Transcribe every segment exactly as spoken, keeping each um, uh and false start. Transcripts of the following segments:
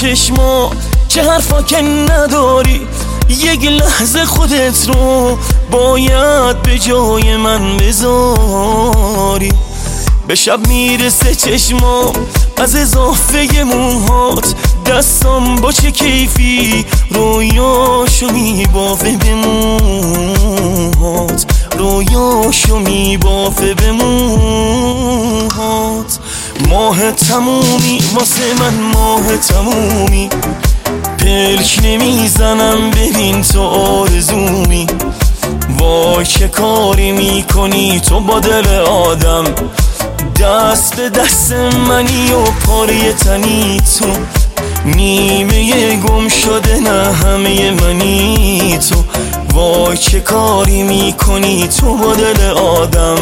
چشما که حرفا که نداری، یک لحظه خودت رو باید به جای من بذاری. به شب میرسه چشما از اضافه موهات، دستام با چه کیفی رویاشو میبافه به موهات، رویاشو میبافه به موهات. ماه تمومی واسه من ماه تمومی، پلک نمیزنم ببین تو آرزومی. وای چه کاری میکنی تو با دل آدم، دست به دست منی و پاره تنی تو، نیمه گم شده نه همه منی تو. وای چه کاری میکنی تو با دل آدم.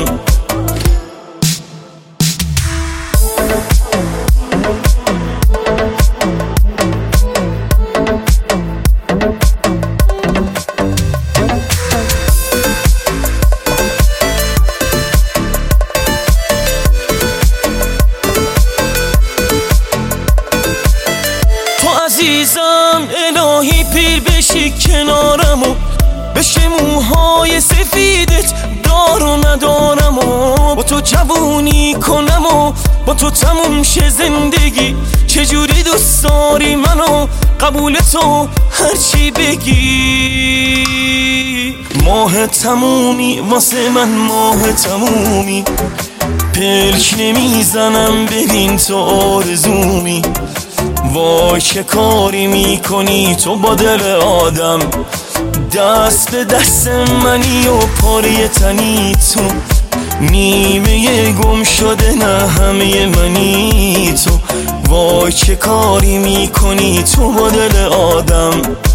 عزیزم الهی پیر بشی کنارم و بشه موهای سفیدت دار و ندارم و با تو جوونی کنم و با تو تموم شه زندگی. چجوری دوست داری منو قبول تو هرچی بگی. ماه تمومی واسه من ماه تمومی، پلک نمیزنم ببین تو آرزومی. وای چه کاری میکنی تو با دل آدم، دست به دست منی و پاره تنی تو، نیمه گم شده نه همه منی تو. وای چه کاری میکنی تو با دل آدم.